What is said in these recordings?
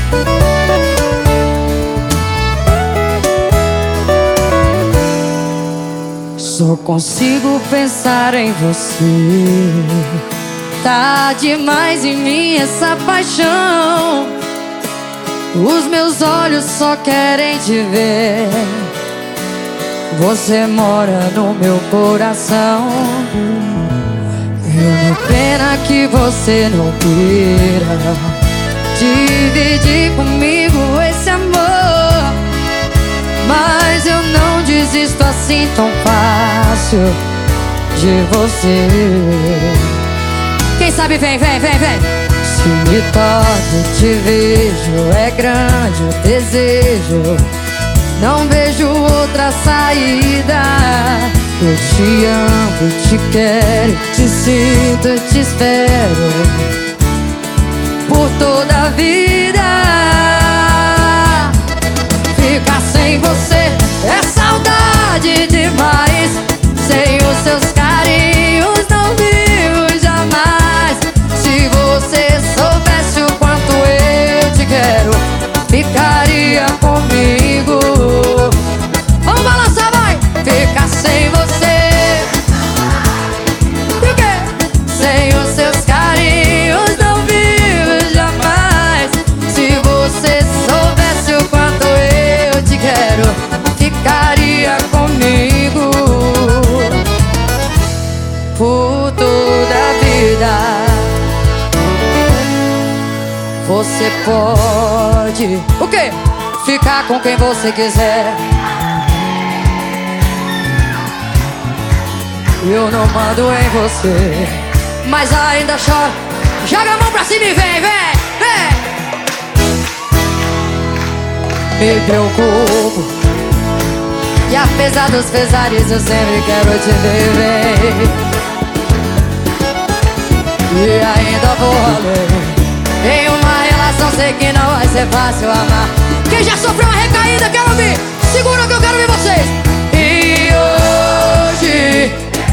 Só consigo pensar em você. Tá demais em mim essa paixão. Os meus olhos só querem te ver. Você mora no meu coração. É uma pena que você não queira dividir comigo esse amor, mas eu não desisto assim tão fácil de você. Quem sabe vem, vem, vem, vem. Se me toco, te vejo, é grande o desejo. Não vejo outra saída. Eu te amo, te quero, te sinto, te espero por toda a vida. Ficar sem você é saudade demais. Sem os seus carinhos não vivo jamais. Se você soubesse o quanto eu te quero, ficaria comigo. Vamos balançar, vai! Ficar sem você. E o quê? Sem os seus carinhos não vivo jamais. Se você soubesse o quanto eu te quero, ficaria comigo por toda a vida. Você pode, o quê? Ficar com quem você quiser. Eu não mando em você, mas ainda choro. Joga a mão pra cima e vem, vem, vem. Me preocupo, e apesar dos pesares eu sempre quero te ver, vem. E ainda vou além. Em uma relação sei que não vai ser fácil amar. Quem já sofreu uma recaída, quero ouvir. Segura que eu quero ouvir vocês. E hoje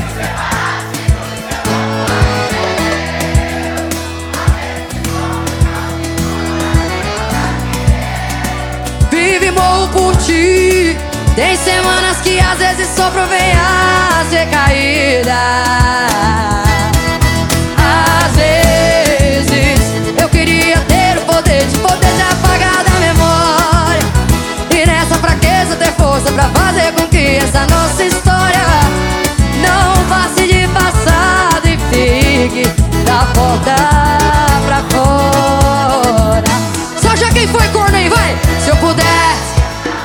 vive e morro por ti. Tem semanas que às vezes sofro, vem as recaídas. Às vezes eu queria ter o poder de apagar da memória, e nessa fraqueza ter força pra fazer com que essa nossa história não passe de passado e fique da porta pra fora. Só já quem foi corno aí, vai! Se eu pudesse.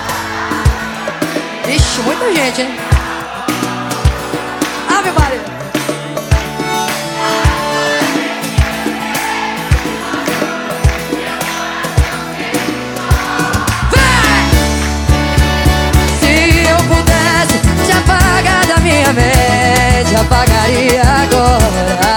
Ixi, muita gente, hein? Ave Maria. Minha mente apagaria agora.